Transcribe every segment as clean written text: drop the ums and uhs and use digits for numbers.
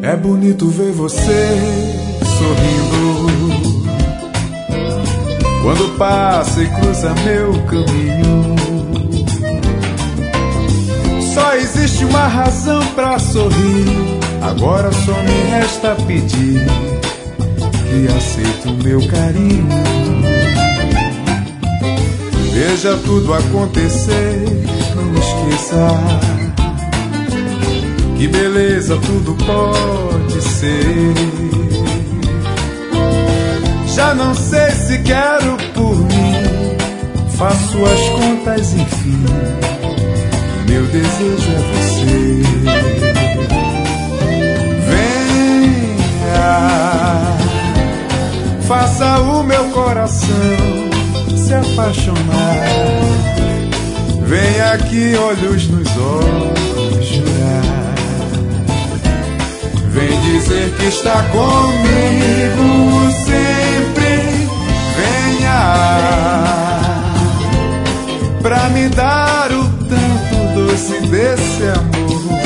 É bonito ver você sorrindo quando passa e cruza meu caminho. Só existe uma razão pra sorrir. Agora só me resta pedir que aceite o meu carinho. Veja tudo acontecer, não esqueça que beleza tudo pode ser. Já não sei se quero por mim, faço as contas enfim, meu desejo é você. Venha, faça o meu coração se apaixonar. Venha aqui, olhos nos olhos, jurar. Vem dizer que está comigo sempre. Venha pra me dar o tanto doce desse amor.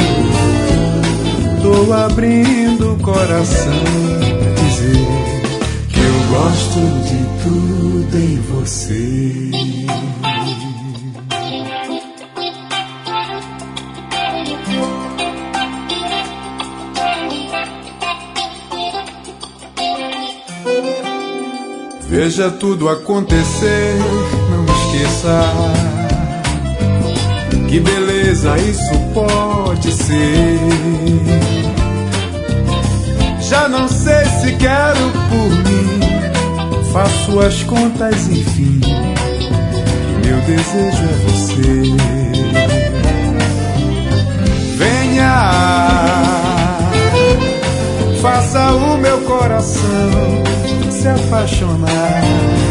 Tô abrindo o coração pra dizer que eu gosto de tudo em você. Veja tudo acontecer, não esqueça que beleza isso pode ser. Já não sei se quero por mim, faço as contas enfim, meu desejo é você. Venha, faça o meu coração se apaixonar.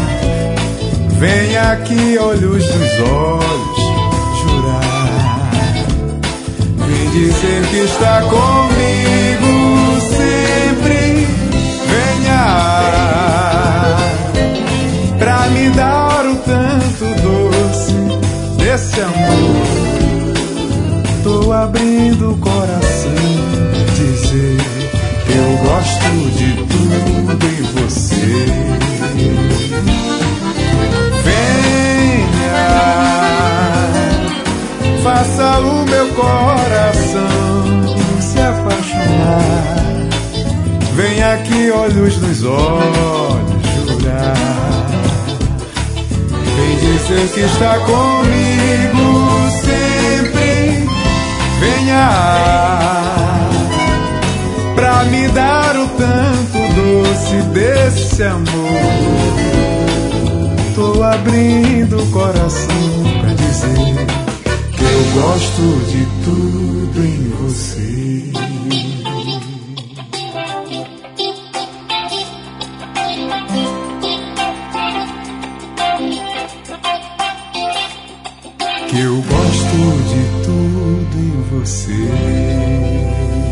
Venha aqui, olhos nos olhos, jurar. Vem dizer que está comigo sempre. Venha pra me dar o tanto doce desse amor. Tô abrindo o coração pra dizer que eu gosto de tudo em você. Venha, faça o meu coração se apaixonar. Venha aqui, olhos nos olhos, jurar. Vem dizer que está comigo sempre. Venha pra me dar o tanto doce desse amor. Tô abrindo o coração pra dizer que eu gosto de tudo em você. Que eu gosto de tudo em você.